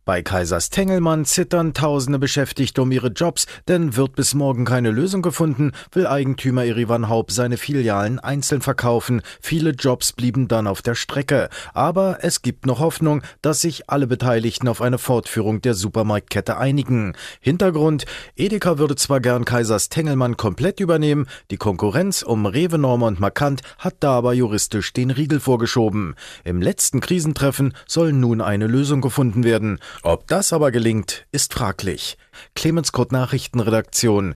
Bei Kaisers Tengelmann zittern tausende Beschäftigte um ihre Jobs, denn wird bis morgen keine Lösung gefunden, will Eigentümer Erivan Haupt seine Filialen einzeln verkaufen. Viele Jobs blieben dann auf der Strecke. Aber es gibt noch Hoffnung, dass sich alle Beteiligten auf eine Fortführung der Supermarktkette einigen. Hintergrund: Edeka würde zwar gern Kaisers Tengelmann komplett übernehmen, die Konkurrenz um Rewe, Norma und Markant hat da aber juristisch den Riegel vorgeschoben. Im letzten Krisentreffen soll nun eine Lösung gefunden werden. Ob das aber gelingt, ist fraglich. Clemens Kurt, Nachrichtenredaktion.